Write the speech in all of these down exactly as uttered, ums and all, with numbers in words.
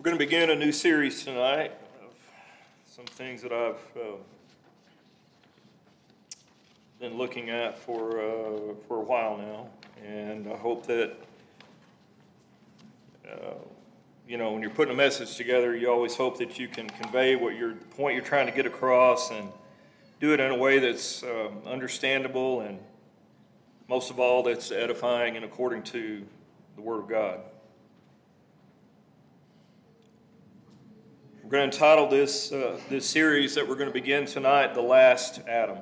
We're going to begin a new series tonight of some things that I've uh, been looking at for uh, for a while now, and I hope that uh, you know when you're putting a message together, you always hope that you can convey what your point you're trying to get across, and do it in a way that's um, understandable, and most of all, that's edifying and according to the Word of God. We're going to entitle this uh, this series that we're going to begin tonight, "The Last Adam."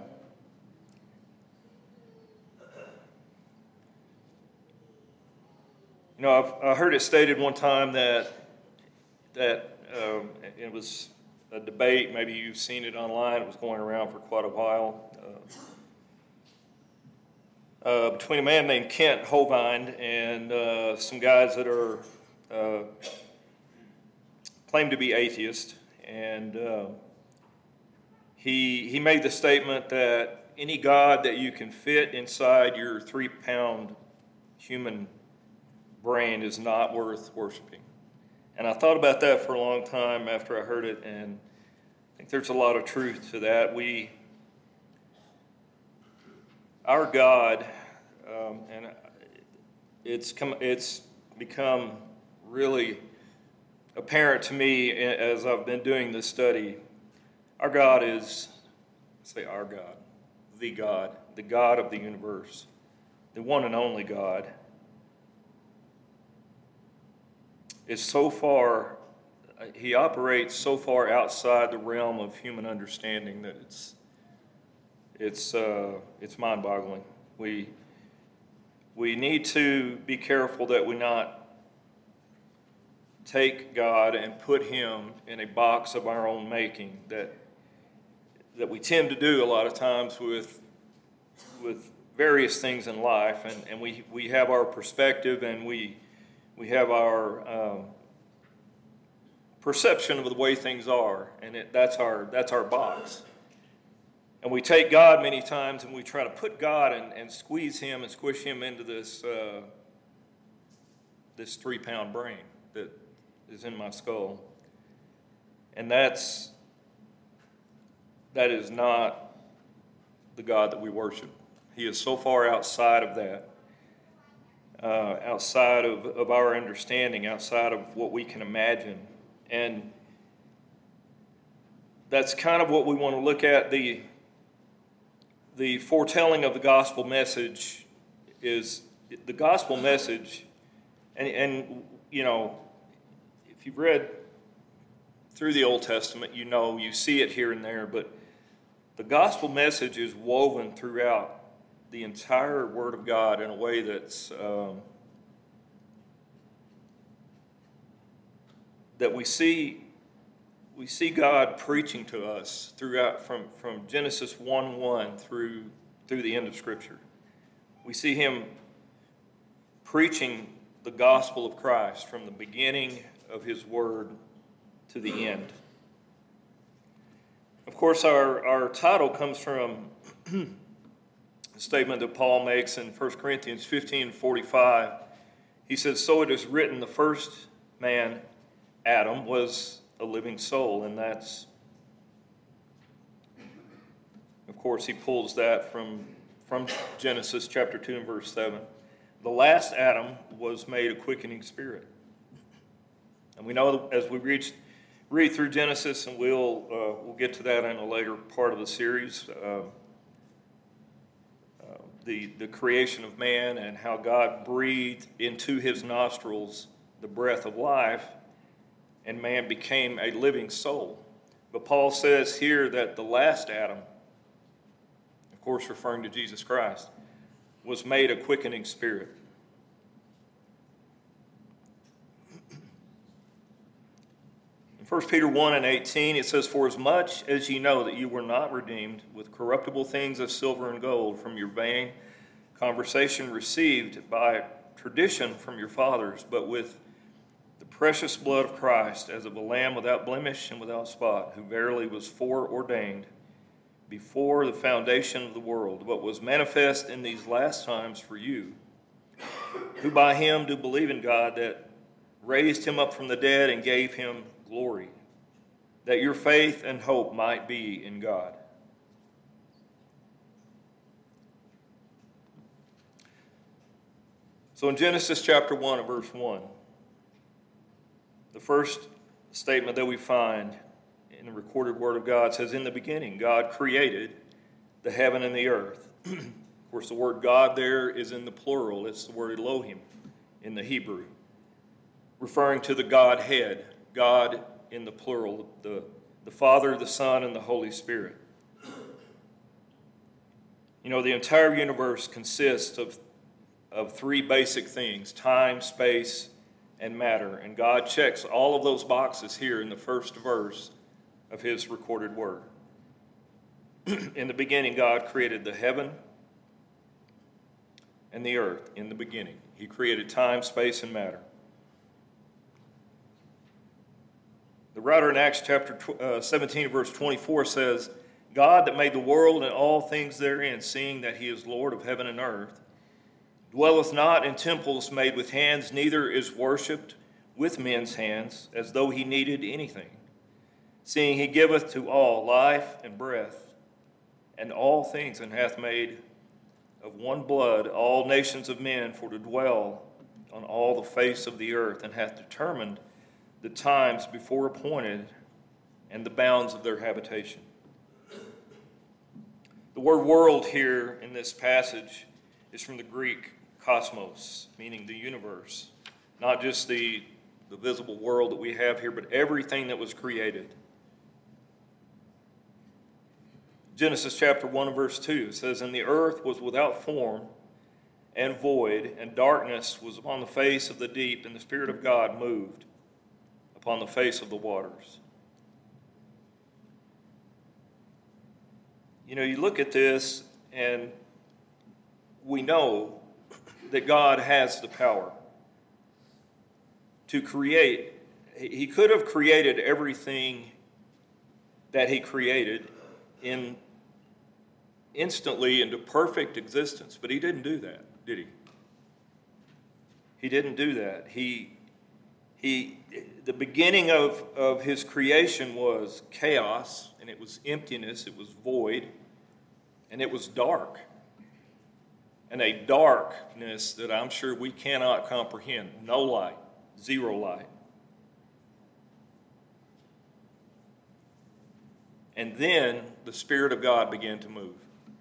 You know, I've I heard it stated one time that that um, it was a debate. Maybe you've seen it online. It was going around for quite a while. Uh, uh, between a man named Kent Hovind and uh, some guys that are uh, claimed to be atheist, and uh, he he made the statement that any God that you can fit inside your three-pound human brain is not worth worshiping. And I thought about that for a long time after I heard it, and I think there's a lot of truth to that. We, our God, um, and it's come, it's become really apparent to me as I've been doing this study. Our God is, say our God, the God, the God of the universe, the one and only God, is so far, he operates so far outside the realm of human understanding that it's it's uh, it's mind-boggling. We we need to be careful that we not take God and put him in a box of our own making that that we tend to do a lot of times with with various things in life, and, and we, we have our perspective, and we we have our um, perception of the way things are, and it, that's our that's our box. And we take God many times and we try to put God and, and squeeze him and squish him into this uh, this three-pound brain that is in my skull. And that's that is not the God that we worship. He is so far outside of that, uh, outside of, of our understanding, outside of what we can imagine. And that's kind of what we want to look at. The, the foretelling of the gospel message is the gospel message, and, and you know, if you've read through the Old Testament, you know, you see it here and there, but the gospel message is woven throughout the entire Word of God in a way that's um, that we see we see God preaching to us throughout from, from Genesis one one through through the end of Scripture. We see him preaching the gospel of Christ from the beginning of his word to the end. Of course, our, our title comes from a statement that Paul makes in First Corinthians fifteen forty-five. He says, "So it is written, the first man, Adam, was a living soul," and that's, of course, he pulls that from, from Genesis chapter two and verse seven. The last Adam was made a quickening spirit. And we know as we reach, read through Genesis, and we'll uh, we'll get to that in a later part of the series, uh, uh, the, the creation of man and how God breathed into his nostrils the breath of life, and man became a living soul. But Paul says here that the last Adam, of course referring to Jesus Christ, was made a quickening spirit. In First Peter one and eighteen, it says, "For as much as ye know that you were not redeemed with corruptible things of silver and gold from your vain conversation received by tradition from your fathers, but with the precious blood of Christ, as of a lamb without blemish and without spot, who verily was foreordained before the foundation of the world, but was manifest in these last times for you, who by him do believe in God, that raised him up from the dead, and gave him glory, that your faith and hope might be in God. So in Genesis chapter one and verse one, the first statement that we find in the recorded word of God says, in the beginning, God created the heaven and the earth. Of course, the word God there is in the plural. It's the word Elohim in the Hebrew, referring to the Godhead, God in the plural, the, the Father, the Son, and the Holy Spirit. You know, the entire universe consists of, of three basic things: time, space, and matter. And God checks all of those boxes here in the first verse of his recorded word. In the beginning, God created the heaven and the earth. In the beginning, he created time, space, and matter. The writer in Acts chapter seventeen, verse twenty-four says, God that made the world and all things therein, seeing that he is Lord of heaven and earth, dwelleth not in temples made with hands, neither is worshipped with men's hands, as though he needed anything, seeing he giveth to all life and breath, and all things, and hath made of one blood all nations of men for to dwell on all the face of the earth, and hath determined the times before appointed and the bounds of their habitation. The word world here in this passage is from the Greek cosmos, meaning the universe, not just the, the visible world that we have here, but everything that was created. Genesis chapter one and verse two says, and the earth was without form and void, and darkness was upon the face of the deep, and the Spirit of God moved upon the face of the waters. You know, you look at this, and we know that God has the power to create. He could have created everything that he created in instantly into perfect existence, but he didn't do that, did he? He didn't do that. He, he, the beginning of, of his creation was chaos, and it was emptiness, it was void, and it was dark. And a darkness that I'm sure we cannot comprehend. No light, zero light. And then the Spirit of God began to move.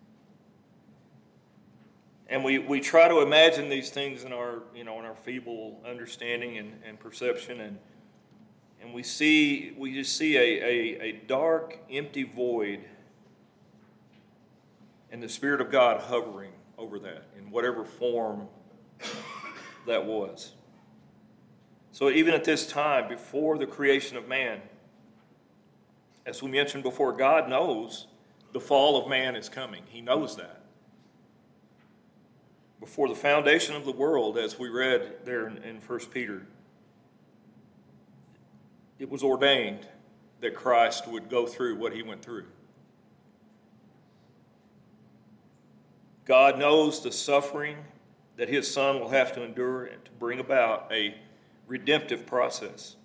And we, we try to imagine these things in our, you know, in our feeble understanding and, and perception, and and we see we just see a, a, a dark, empty void, and the Spirit of God hovering over that in whatever form that was. So even at this time, before the creation of man, as we mentioned before, God knows the fall of man is coming. He knows that. Before the foundation of the world, as we read there in, in First Peter, it was ordained that Christ would go through what he went through. God knows the suffering that his Son will have to endure and to bring about a redemptive process.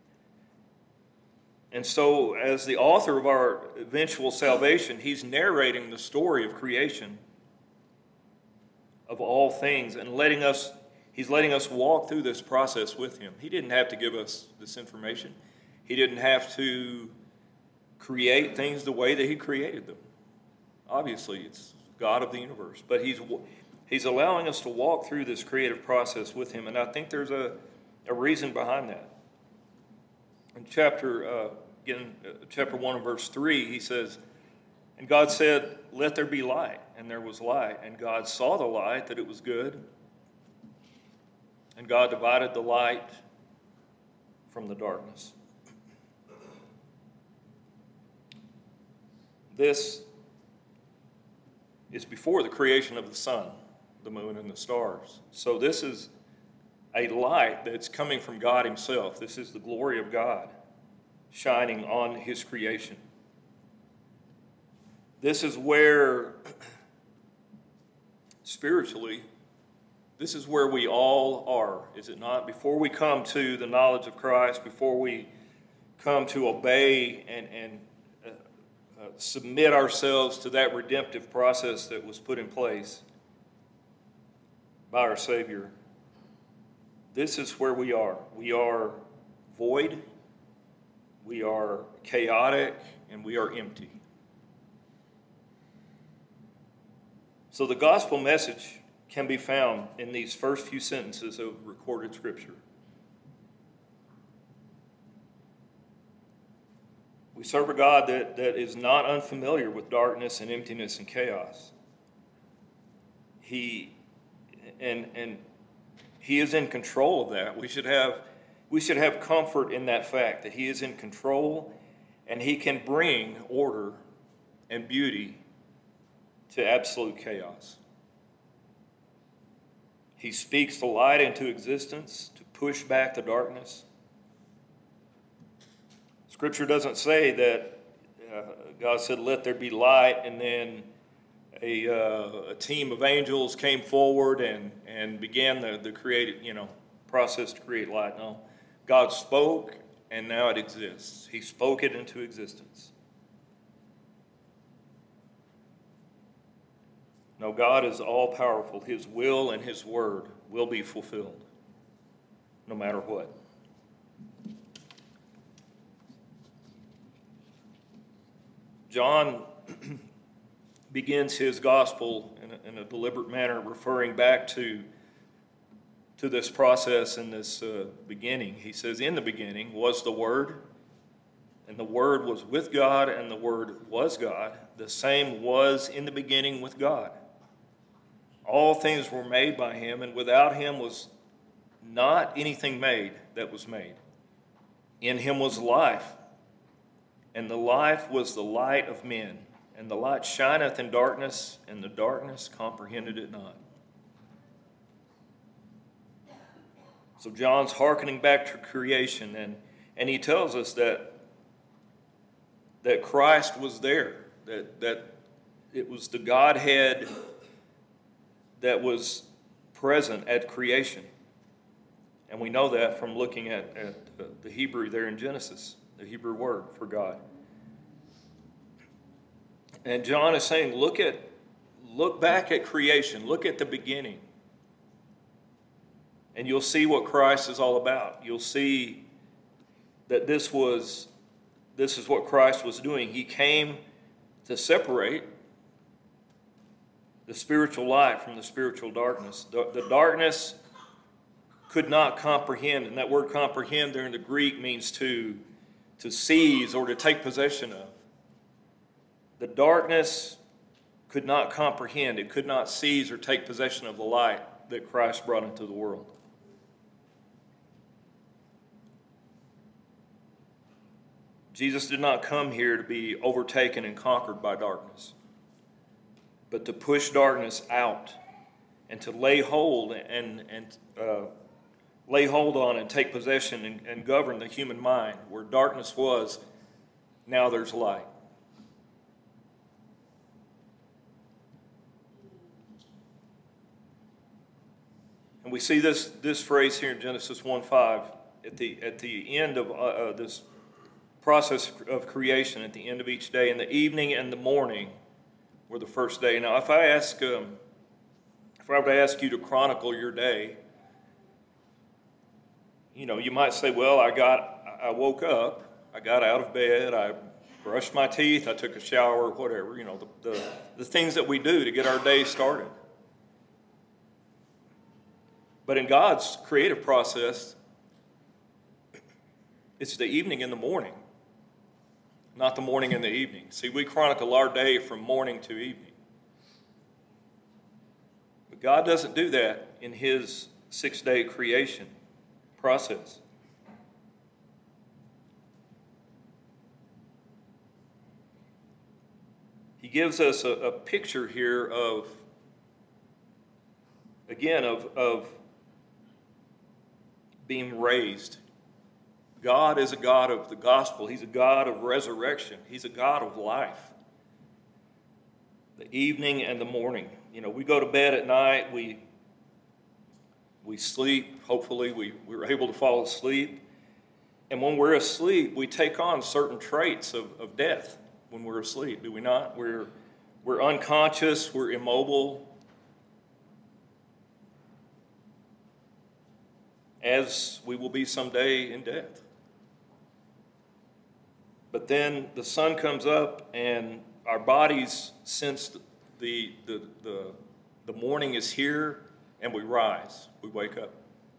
And so, as the author of our eventual salvation, he's narrating the story of creation of all things, and letting us, he's letting us walk through this process with him. He didn't have to give us this information. He didn't have to create things the way that he created them. Obviously, it's God of the universe, but he's he's allowing us to walk through this creative process with him, and I think there's a, a reason behind that. In chapter, uh, again, uh, chapter one and verse three, he says, and God said, let there be light. And there was light. And God saw the light, that it was good. And God divided the light from the darkness. This is before the creation of the sun, the moon, and the stars. So this is a light that's coming from God himself. This is the glory of God shining on his creation. This is where, spiritually, This is where we all are, is it not? Before we come to the knowledge of Christ, before we come to obey and, and uh, uh, submit ourselves to that redemptive process that was put in place by our Savior, this is where we are. We are void, we are chaotic, and we are empty. So the gospel message can be found in these first few sentences of recorded Scripture. We serve a God that, that is not unfamiliar with darkness and emptiness and chaos. He and and He is in control of that. We should have we should have comfort in that fact that He is in control and He can bring order and beauty to absolute chaos. He speaks the light into existence to push back the darkness. Scripture doesn't say that uh, God said, "Let there be light," and then a, uh, a team of angels came forward and, and began the, the creative, you know, process to create light. No, God spoke, and now it exists. He spoke it into existence. No, God is all-powerful. His will and His word will be fulfilled, no matter what. John begins his gospel in a, in a deliberate manner, referring back to, to this process in this uh, beginning. He says, "In the beginning was the Word, and the Word was with God, and the Word was God. The same was in the beginning with God. All things were made by Him, and without Him was not anything made that was made. In Him was life, and the life was the light of men. And the light shineth in darkness, and the darkness comprehended it not." So John's hearkening back to creation, and, and he tells us that, that Christ was there, that, that it was the Godhead that was present at creation. And we know that from looking at, at the Hebrew there in Genesis, the Hebrew word for God. And John is saying, look at, look back at creation, look at the beginning, and you'll see what Christ is all about. You'll see that this was, this is what Christ was doing. He came to separate the spiritual light from the spiritual darkness. The, the darkness could not comprehend, and that word comprehend there in the Greek means to, to seize or to take possession of. The darkness could not comprehend, it could not seize or take possession of the light that Christ brought into the world. Jesus did not come here to be overtaken and conquered by darkness, but to push darkness out and to lay hold and, and uh, lay hold on and take possession and, and govern the human mind. Where darkness was, now there's light. And we see this, this phrase here in Genesis one five at the, at the end of uh, uh, this process of creation, at the end of each day. In the evening and the morning were the first day. Now, if I ask, um, if I were to ask you to chronicle your day, you know, you might say, well, I got, I woke up, I got out of bed, I brushed my teeth, I took a shower, whatever, you know, the, the, the things that we do to get our day started. But in God's creative process, it's the evening and the morning, not the morning and the evening. See, we chronicle our day from morning to evening. But God doesn't do that in His six-day creation process. He gives us a, a picture here of, again, of, of being raised. God is a God of the gospel. He's a God of resurrection. He's a God of life. The evening and the morning. You know, we go to bed at night, we We sleep. Hopefully we, we're able to fall asleep. And when we're asleep, we take on certain traits of, of death when we're asleep, do we not? We're, we're unconscious, we're immobile, as we will be someday in death. But then the sun comes up and our bodies sense the, the, the, the morning is here, and we rise, we wake up.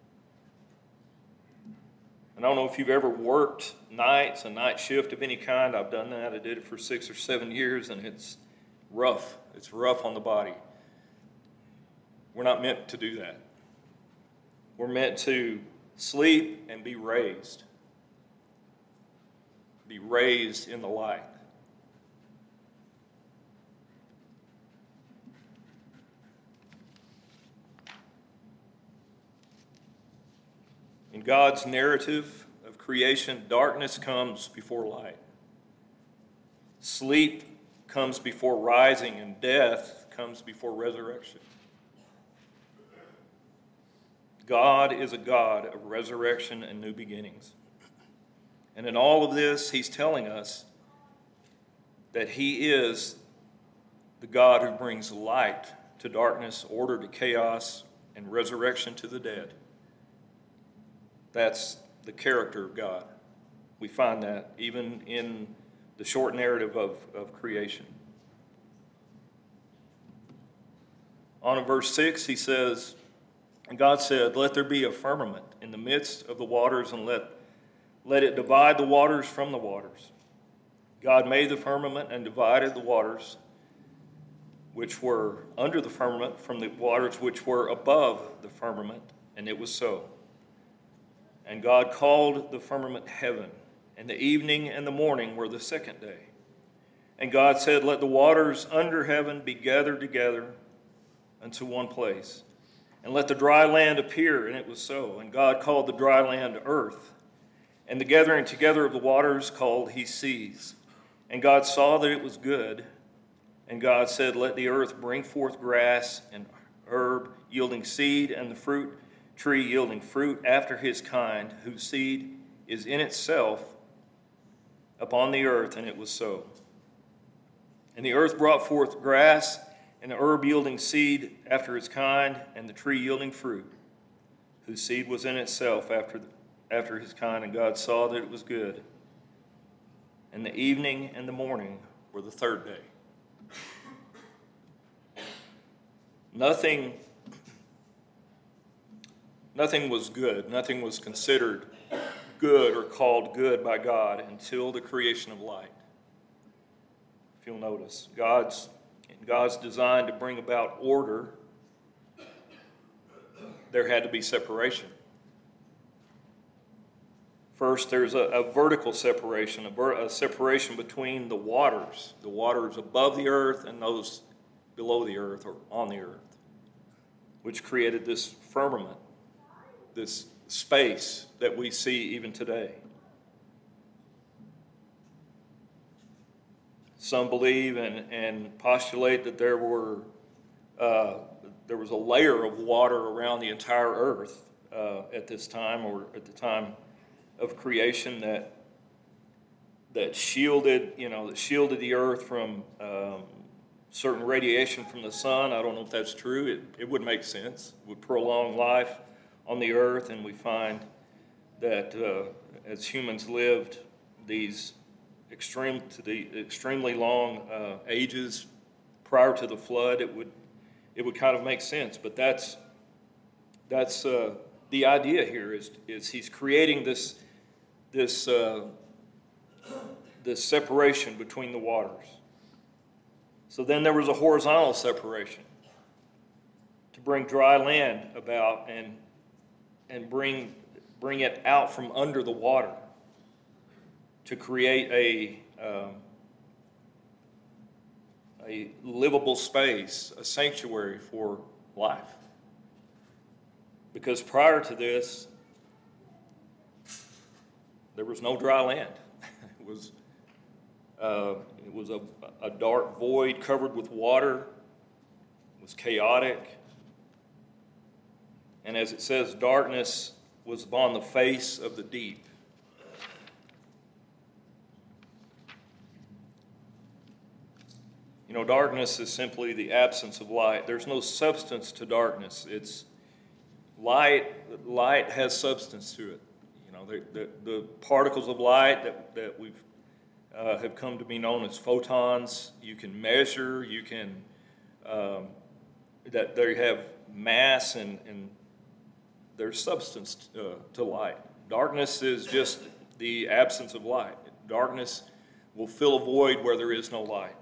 And I don't know if you've ever worked nights, a night shift of any kind. I've done that. I did it for six or seven years, and it's rough. It's rough on the body. We're not meant to do that. We're meant to sleep and be raised. Be raised in the light. In God's narrative of creation, darkness comes before light. Sleep comes before rising, and death comes before resurrection. God is a God of resurrection and new beginnings. And in all of this, he's telling us that he is the God who brings light to darkness, order to chaos, and resurrection to the dead. That's the character of God. We find that even in the short narrative of, of creation. On in verse six, he says, and God said, let there be a firmament in the midst of the waters, and let, let it divide the waters from the waters. God made the firmament and divided the waters which were under the firmament from the waters which were above the firmament, and it was so. And God called the firmament heaven, and the evening and the morning were the second day. And God said, let the waters under heaven be gathered together unto one place, and let the dry land appear, and it was so. And God called the dry land earth, and the gathering together of the waters called he seas. And God saw that it was good, and God said, let the earth bring forth grass and herb yielding seed, and the fruit tree yielding fruit after his kind, whose seed is in itself upon the earth, and it was so. And the earth brought forth grass, and the herb yielding seed after its kind, and the tree yielding fruit, whose seed was in itself after, after his kind, and God saw that it was good. And the evening and the morning were the third day. Nothing Nothing was good. Nothing was considered good or called good by God until the creation of light. If you'll notice, God's, in God's design to bring about order, there had to be separation. First, there's a, a vertical separation, a, ver, a separation between the waters, the waters above the earth and those below the earth or on the earth, which created this firmament, this space that we see even today. Some believe and, and postulate that there were uh, there was a layer of water around the entire earth uh, at this time, or at the time of creation, that that shielded, you know, that shielded the earth from um, certain radiation from the sun. I don't know if that's true. It, it would make sense. It would prolong life on the earth, and we find that uh, as humans lived these extreme to the extremely long uh, ages prior to the flood, it would it would kind of make sense. But that's that's uh, the idea here is is he's creating this this uh, this separation between the waters. So then there was a horizontal separation to bring dry land about and and bring bring it out from under the water to create a um, a livable space, a sanctuary for life. Because prior to this, there was no dry land. It was uh, it was a, a dark void covered with water. It was chaotic. And as it says, darkness was upon the face of the deep. You know, darkness is simply the absence of light. There's no substance to darkness. It's light. Light has substance to it. You know, the, the, the particles of light that, that we've uh, have come to be known as photons, you can measure, you can, um, that they have mass and, and there's substance uh, to light. Darkness is just the absence of light. Darkness will fill a void where there is no light.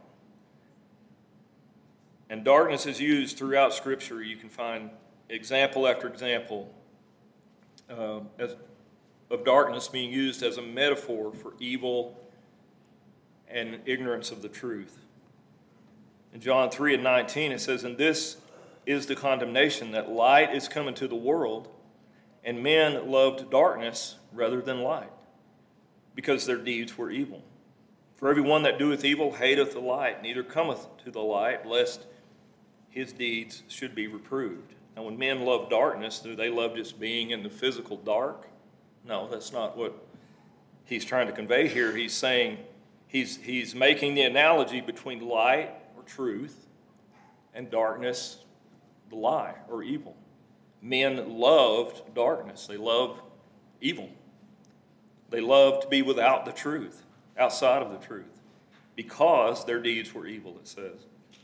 And darkness is used throughout Scripture. You can find example after example uh, as, of darkness being used as a metaphor for evil and ignorance of the truth. In John three and nineteen, it says, "And this is the condemnation, that light is come into the world, and men loved darkness rather than light, because their deeds were evil. For everyone that doeth evil hateth the light, neither cometh to the light, lest his deeds should be reproved." Now, when men love darkness, do they love just being in the physical dark? No, that's not what he's trying to convey here. He's saying, he's, he's making the analogy between light or truth and darkness, the lie or evil. Men loved darkness. They loved evil. They loved to be without the truth, outside of the truth, because their deeds were evil, it says.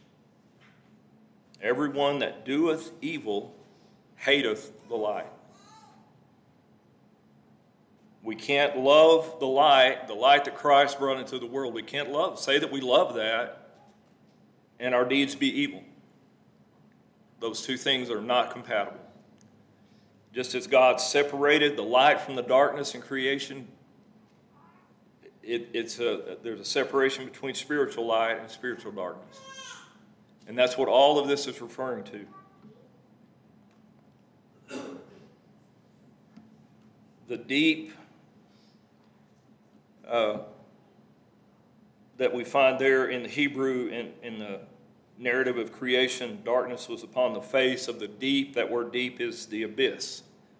Everyone that doeth evil hateth the light. We can't love the light, the light that Christ brought into the world. We can't love, say that we love that, and our deeds be evil. Those two things are not compatible. Just as God separated the light from the darkness in creation, it, it's a, there's a separation between spiritual light and spiritual darkness. And that's what all of this is referring to. The deep uh, that we find there in the Hebrew, in, in the narrative of creation, darkness was upon the face of the deep. That word deep is the abyss.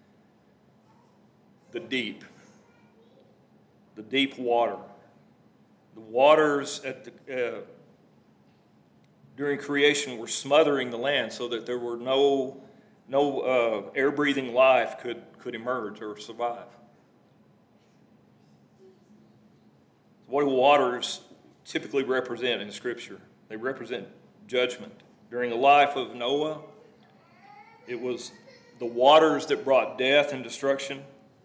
The deep. The deep water. The waters at the... Uh, during creation were smothering the land so that there were no, no uh, air-breathing life could, could emerge or survive. What do waters typically represent in Scripture? They represent judgment. During the life of Noah, it was the waters that brought death and destruction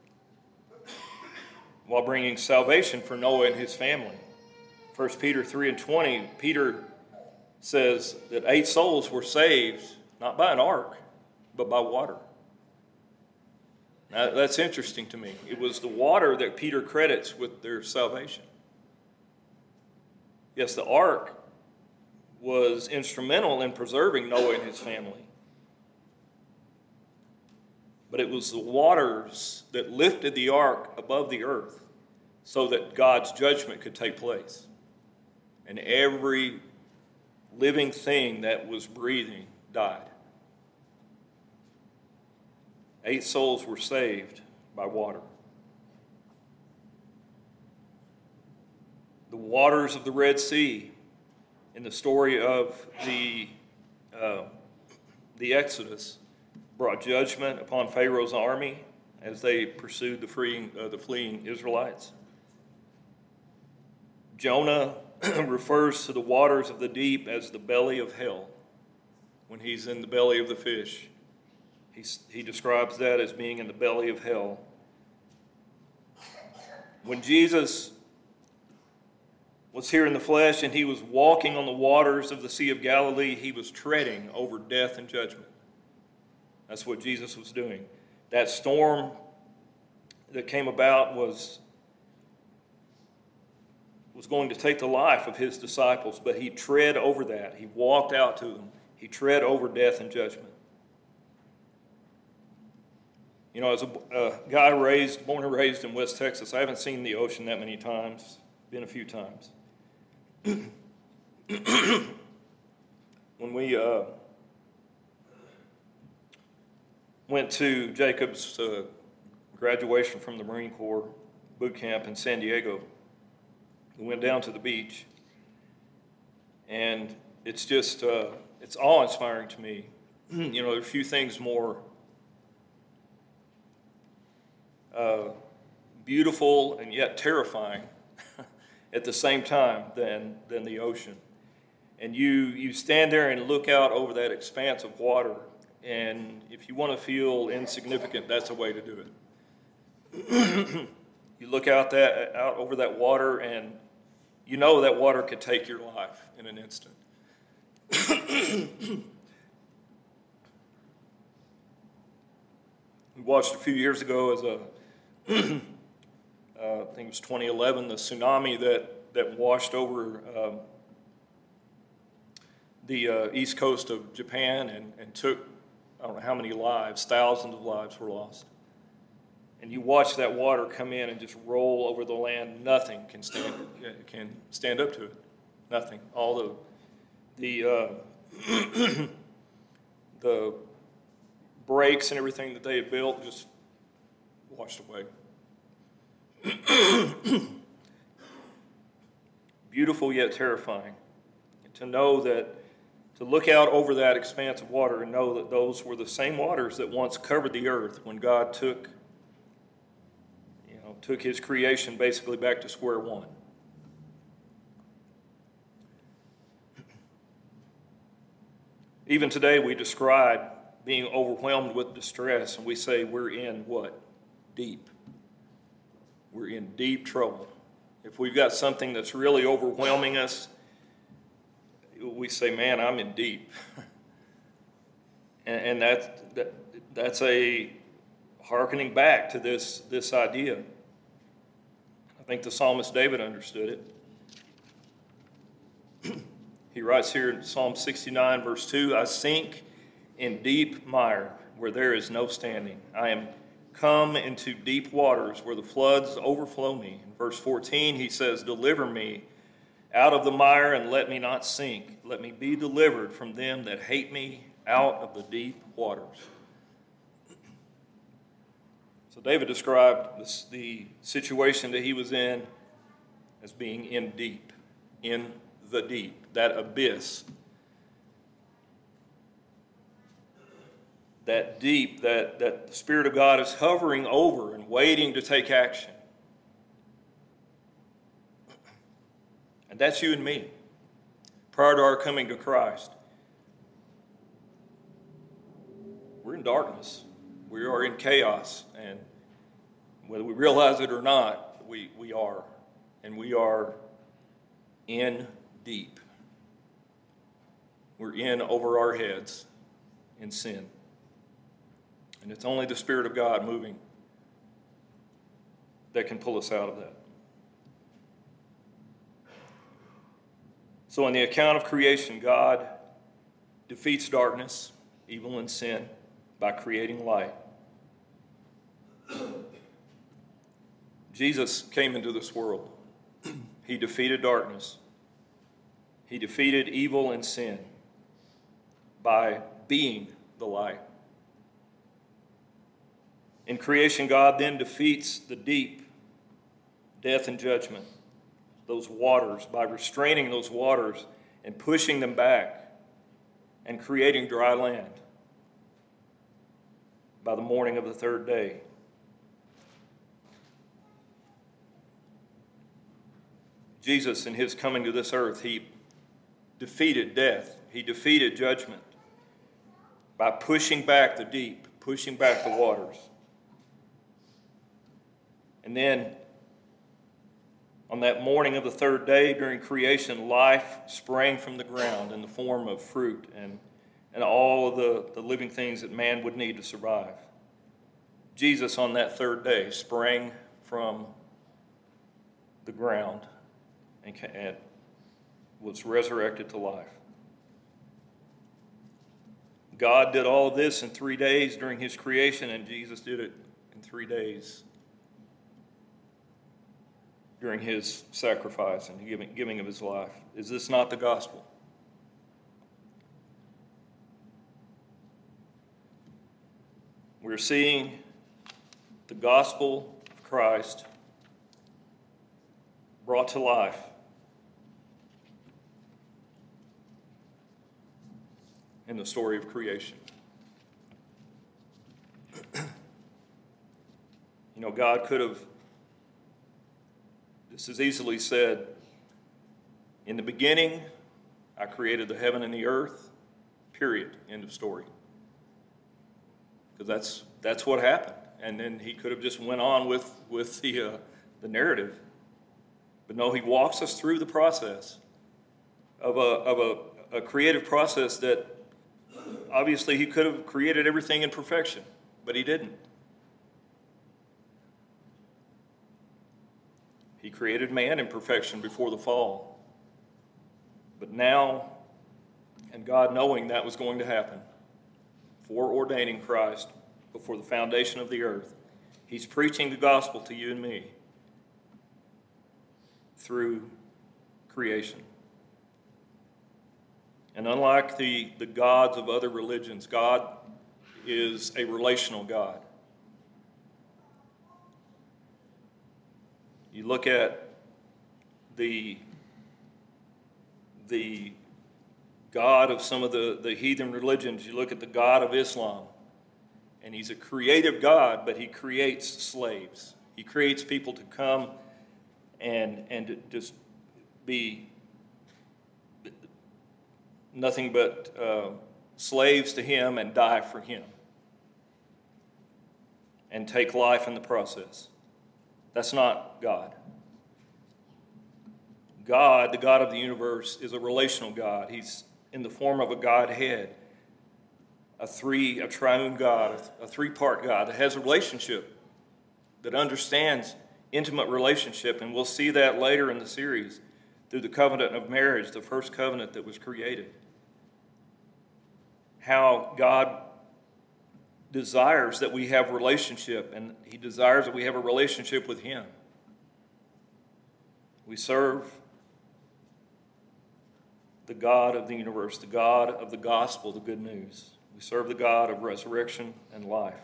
while bringing salvation for Noah and his family. First Peter three and twenty, Peter says that eight souls were saved, not by an ark, but by water. Now, that's interesting to me. It was the water that Peter credits with their salvation. Yes, the ark was instrumental in preserving Noah and his family. But it was the waters that lifted the ark above the earth so that God's judgment could take place. And every living thing that was breathing died. Eight souls were saved by water. The waters of the Red Sea in the story of the, uh, the Exodus brought judgment upon Pharaoh's army as they pursued the, freeing, uh, the fleeing Israelites. Jonah refers to the waters of the deep as the belly of hell. When he's in the belly of the fish, he's, he describes that as being in the belly of hell. When Jesus was here in the flesh and he was walking on the waters of the Sea of Galilee, he was treading over death and judgment. That's what Jesus was doing. That storm that came about was was going to take the life of his disciples, but he tread over that. He walked out to them. He tread over death and judgment. You know, as a, a guy raised, born and raised in West Texas, I haven't seen the ocean that many times. Been a few times. when we uh, went to Jacob's uh, graduation from the Marine Corps boot camp in San Diego. We went down to the beach, and it's just, uh, it's awe-inspiring to me. You know, there are a few things more uh, beautiful and yet terrifying at the same time than, than the ocean. And you, you stand there and look out over that expanse of water, and if you want to feel insignificant, that's a way to do it. You look out that out over that water, and you know that water could take your life in an instant. We watched a few years ago as a, uh, I think it was twenty eleven, the tsunami that, that washed over um, the uh, east coast of Japan and, and took, I don't know how many lives, thousands of lives were lost. And you watch that water come in and just roll over the land. Nothing can stand can stand up to it. Nothing. All the the uh, the breaks and everything that they had built just washed away. Beautiful yet terrifying. To know that, to look out over that expanse of water and know that those were the same waters that once covered the earth when God took took his creation basically back to square one. Even today we describe being overwhelmed with distress, and we say we're in what? Deep. We're in deep trouble. If we've got something that's really overwhelming us, we say, man, I'm in deep. and and that, that, that's a hearkening back to this, this idea. I think the psalmist David understood it. He writes here in Psalm sixty-nine, verse two, I sink in deep mire where there is no standing. I am come into deep waters where the floods overflow me. In verse fourteen, he says, deliver me out of the mire and let me not sink. Let me be delivered from them that hate me out of the deep waters. So David described this, the situation that he was in as being in deep, in the deep, that abyss, that deep that, that the Spirit of God is hovering over and waiting to take action. And that's you and me, prior to our coming to Christ. We're in darkness. We are in chaos, and whether we realize it or not, we, we are. And we are in deep. We're in over our heads in sin. And it's only the Spirit of God moving that can pull us out of that. So in the account of creation, God defeats darkness, evil, and sin by creating light. Jesus came into this world. He defeated darkness. He defeated evil and sin by being the light. In creation, God then defeats the deep, death and judgment, those waters, by restraining those waters and pushing them back and creating dry land by the morning of the third day. Jesus, in his coming to this earth, he defeated death. He defeated judgment by pushing back the deep, pushing back the waters. And then, on that morning of the third day during creation, life sprang from the ground in the form of fruit and, and all of the, the living things that man would need to survive. Jesus, on that third day, sprang from the ground and, and was resurrected to life. God did all of this in three days during his creation, and Jesus did it in three days during his sacrifice and giving, giving of his life. Is this not the gospel? We're seeing the gospel of Christ brought to life. In the story of creation. You know, God could have, this is easily said, in the beginning, I created the heaven and the earth, period, end of story. Because that's that's what happened. And then he could have just went on with, with the, uh, the narrative. But no, he walks us through the process of a, of a, a creative process that obviously he could have created everything in perfection, but he didn't. He created man in perfection before the fall. But now, and God knowing that was going to happen, foreordaining Christ before the foundation of the earth, he's preaching the gospel to you and me through creation. And unlike the, the gods of other religions, God is a relational God. You look at the, the God of some of the, the heathen religions, you look at the God of Islam, and he's a creative God, but he creates slaves. He creates people to come and, and to just be nothing but uh, slaves to him and die for him and take life in the process. That's not God. God, the God of the universe, is a relational God. He's in the form of a Godhead, a three, a triune God, a three-part God that has a relationship, that understands intimate relationship, and we'll see that later in the series through the covenant of marriage, the first covenant that was created. How God desires that we have relationship, and he desires that we have a relationship with him. We serve the God of the universe, the God of the gospel, the good news. We serve the God of resurrection and life.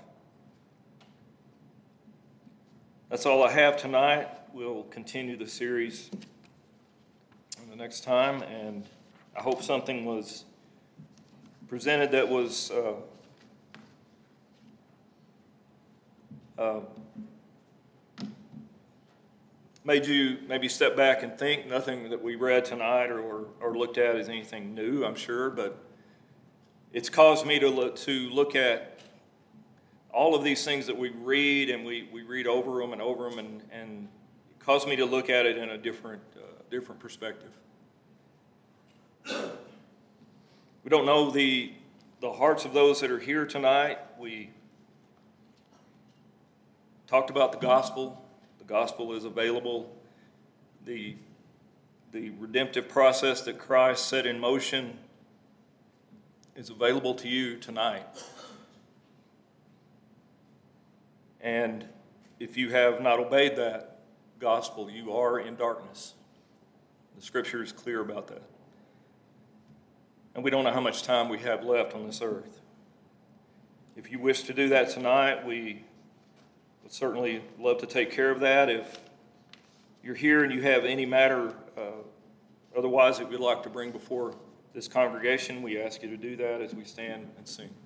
That's all I have tonight. We'll continue the series the next time, and I hope something was presented that was uh, uh, made you maybe step back and think. Nothing that we read tonight or, or, or looked at is anything new, I'm sure, but it's caused me to look, to look at all of these things that we read, and we, we read over them and over them, and, and it caused me to look at it in a different, uh, different perspective. We don't know the, the hearts of those that are here tonight. We talked about the gospel. The gospel is available. The, the redemptive process that Christ set in motion is available to you tonight. And if you have not obeyed that gospel, you are in darkness. The scripture is clear about that. And we don't know how much time we have left on this earth. If you wish to do that tonight, we would certainly love to take care of that. If you're here and you have any matter uh, otherwise that we'd like to bring before this congregation, we ask you to do that as we stand and sing.